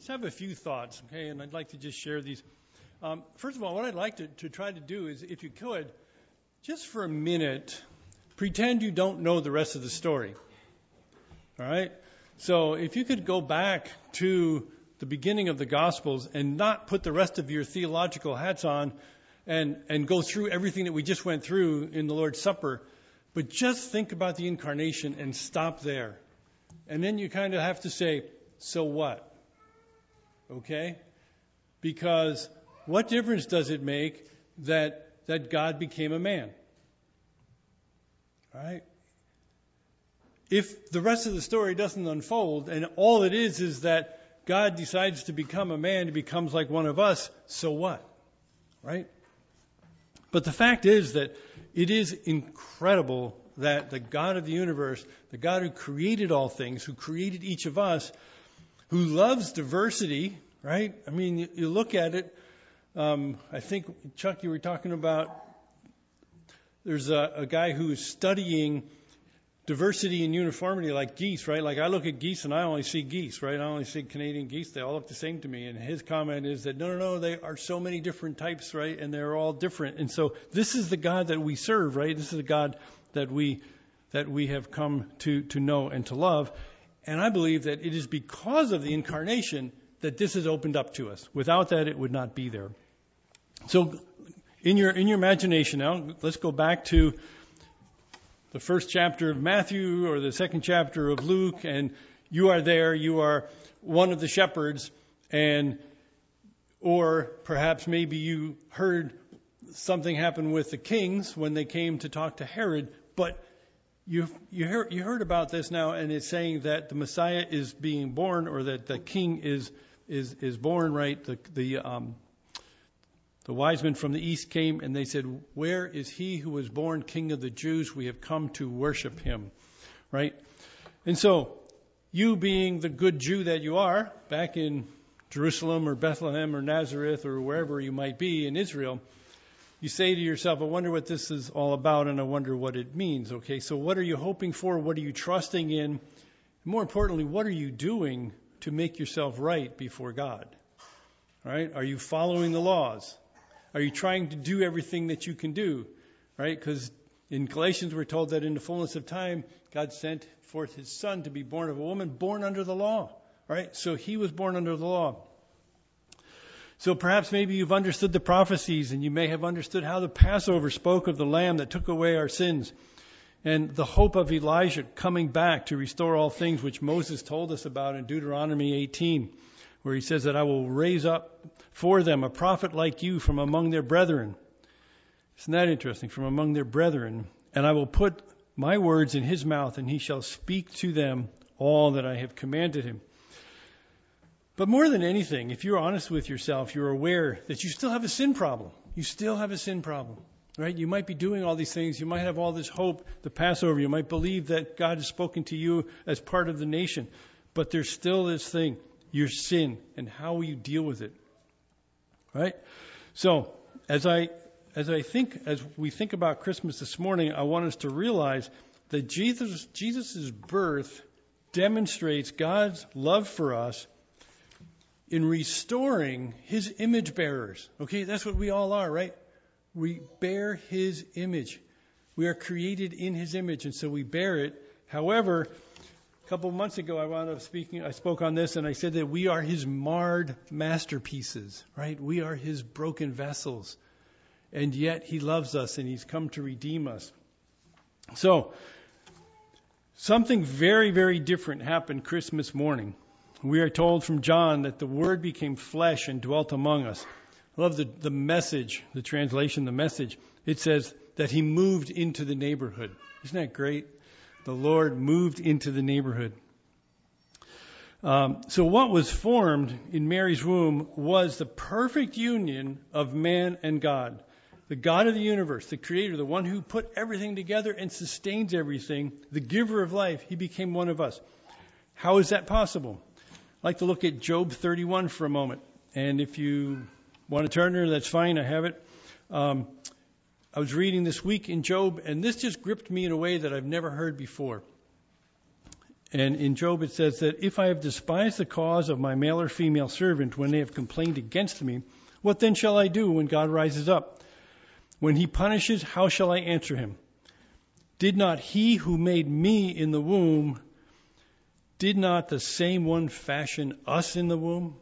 just have a few thoughts, okay, and I'd like to just share these. First of all, what I'd like to try to do is, if you could, just for a minute, pretend you don't know the rest of the story. All right? So if you could go back to the beginning of the Gospels and not put the rest of your theological hats on and go through everything that we just went through in the Lord's Supper, but just think about the incarnation and stop there. And then you kind of have to say, so what? Okay? Because what difference does it make that God became a man? All right? If the rest of the story doesn't unfold and all it is that God decides to become a man, he becomes like one of us, so what? Right? But the fact is that it is incredible that the God of the universe, the God who created all things, who created each of us, who loves diversity, right? I mean, you look at it, I think, Chuck, you were talking about, there's a guy who's studying diversity and uniformity like geese, right? Like I look at geese and I only see geese, right? I only see Canadian geese. They all look the same to me. And his comment is that, no, they are so many different types, right? And they're all different. And so this is the God that we serve, right? This is the God that we have come to know and to love. And I believe that it is because of the incarnation that this is opened up to us. Without that, it would not be there. So in your imagination now, let's go back to the first chapter of Matthew or the second chapter of Luke, and you are there, you are one of the shepherds, or perhaps maybe you heard something happen with the kings when they came to talk to Herod, but you heard about this now, and it's saying that the Messiah is being born, or that the king is born, right? The wise men from the east came and they said, where is he who was born King of the Jews? We have come to worship him, right? And so you being the good Jew that you are, back in Jerusalem or Bethlehem or Nazareth or wherever you might be in Israel, you say to yourself, I wonder what this is all about and I wonder what it means. Okay, so what are you hoping for? What are you trusting in? More importantly, what are you doing to make yourself right before God? All right? Are you following the laws? Are you trying to do everything that you can do? Right? Because in Galatians we're told that in the fullness of time, God sent forth his son to be born of a woman, born under the law. Right? So he was born under the law. So perhaps maybe you've understood the prophecies and you may have understood how the Passover spoke of the lamb that took away our sins and the hope of Elijah coming back to restore all things, which Moses told us about in Deuteronomy 18. Where he says that I will raise up for them a prophet like you from among their brethren. Isn't that interesting? From among their brethren. And I will put my words in his mouth, and he shall speak to them all that I have commanded him. But more than anything, if you're honest with yourself, you're aware that you still have a sin problem. You still have a sin problem. Right? You might be doing all these things. You might have all this hope, the Passover. You might believe that God has spoken to you as part of the nation. But there's still this thing. Your sin, and how will you deal with it? Right? So, as we think about Christmas this morning, I want us to realize that Jesus' birth demonstrates God's love for us in restoring his image bearers. Okay, that's what we all are, right? We bear his image. We are created in his image, and so we bear it. However, a couple of months ago, I spoke on this, and I said that we are his marred masterpieces, right? We are his broken vessels. And yet he loves us, and he's come to redeem us. So, something very, very different happened Christmas morning. We are told from John that the Word became flesh and dwelt among us. I love the message, the translation, the message. It says that he moved into the neighborhood. Isn't that great? The Lord moved into the neighborhood. So what was formed in Mary's womb was the perfect union of man and God. The God of the universe, the creator, the one who put everything together and sustains everything, the giver of life, he became one of us. How is that possible? I'd like to look at Job 31 for a moment. And if you want to turn there, that's fine. I have it. I was reading this week in Job, and this just gripped me in a way that I've never heard before. And in Job it says that if I have despised the cause of my male or female servant when they have complained against me, what then shall I do when God rises up? When he punishes, how shall I answer him? Did not he who made me in the womb, did not the same one fashion us in the womb?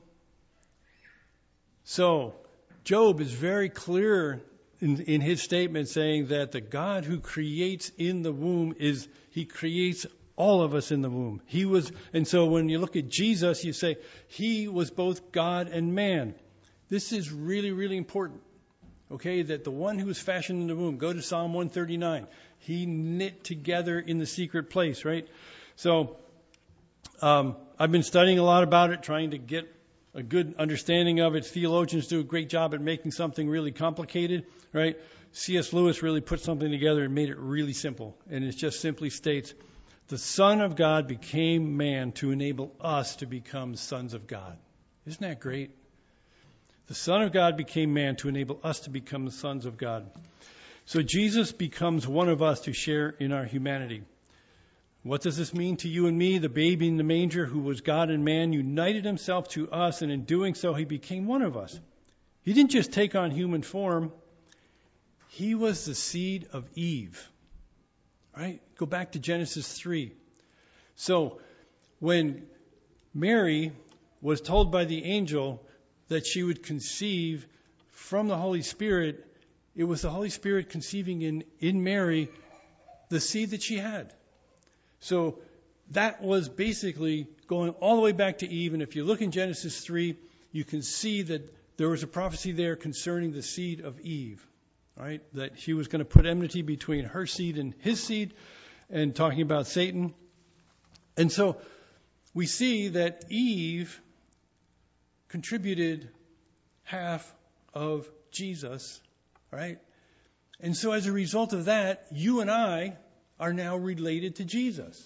So, Job is very clear in his statement saying that the God who creates in the womb he creates all of us in the womb. And so when you look at Jesus, you say, he was both God and man. This is really, really important. Okay, that the one who was fashioned in the womb, go to Psalm 139. He knit together in the secret place, right? So, I've been studying a lot about it, trying to get a good understanding of it. Theologians do a great job at making something really complicated, right? C.S. Lewis really put something together and made it really simple. And it just simply states, the Son of God became man to enable us to become sons of God. Isn't that great? The Son of God became man to enable us to become the sons of God. So Jesus becomes one of us to share in our humanity. What does this mean to you and me? The baby in the manger who was God and man united himself to us, and in doing so he became one of us. He didn't just take on human form. He was the seed of Eve. Right? Go back to Genesis 3. So when Mary was told by the angel that she would conceive from the Holy Spirit, it was the Holy Spirit conceiving in Mary the seed that she had. So that was basically going all the way back to Eve. And if you look in Genesis 3, you can see that there was a prophecy there concerning the seed of Eve, right? That he was going to put enmity between her seed and his seed, and talking about Satan. And so we see that Eve contributed half of Jesus, right? And so as a result of that, you and I are now related to Jesus.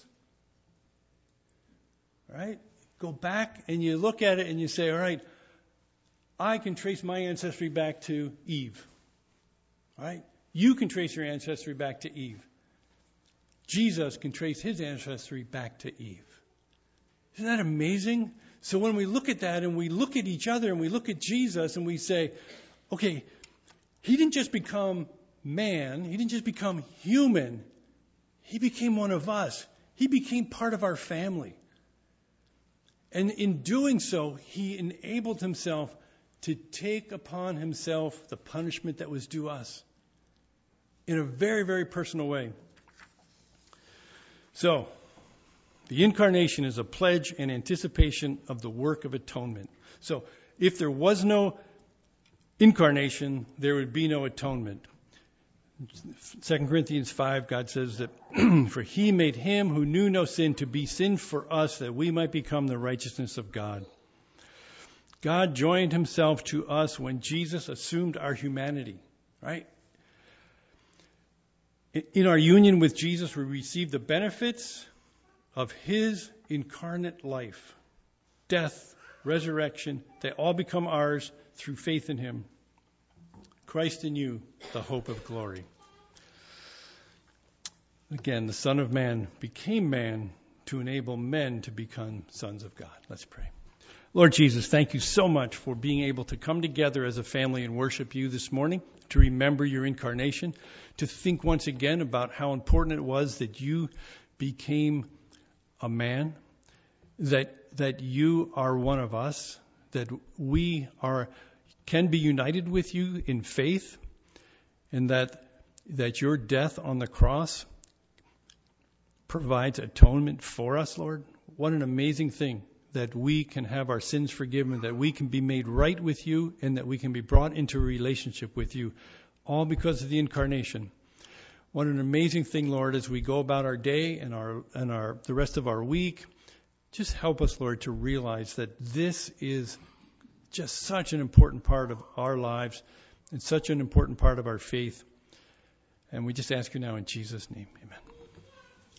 Right? Go back and you look at it and you say, all right, I can trace my ancestry back to Eve. Right? You can trace your ancestry back to Eve. Jesus can trace his ancestry back to Eve. Isn't that amazing? So when we look at that and we look at each other and we look at Jesus and we say, okay, he didn't just become man. He didn't just become human. He became one of us. He became part of our family. And in doing so, he enabled himself to take upon himself the punishment that was due us in a very, very personal way. So, the incarnation is a pledge and anticipation of the work of atonement. So, if there was no incarnation, there would be no atonement. 2 Corinthians 5, God says that, for he made him who knew no sin to be sin for us, that we might become the righteousness of God. God joined himself to us when Jesus assumed our humanity, right? In our union with Jesus, we receive the benefits of his incarnate life. Death, resurrection, they all become ours through faith in him. Christ in you, the hope of glory. Again, the Son of Man became man to enable men to become sons of God. Let's pray. Lord Jesus, thank you so much for being able to come together as a family and worship you this morning, to remember your incarnation, to think once again about how important it was that you became a man, that you are one of us, that we can be united with you in faith, and that your death on the cross provides atonement for us, Lord. What an amazing thing that we can have our sins forgiven, that we can be made right with you, and that we can be brought into a relationship with you, all because of the incarnation. What an amazing thing, Lord, as we go about our day and the rest of our week. Just help us, Lord, to realize that this is just such an important part of our lives and such an important part of our faith. And we just ask you now in Jesus' name, amen.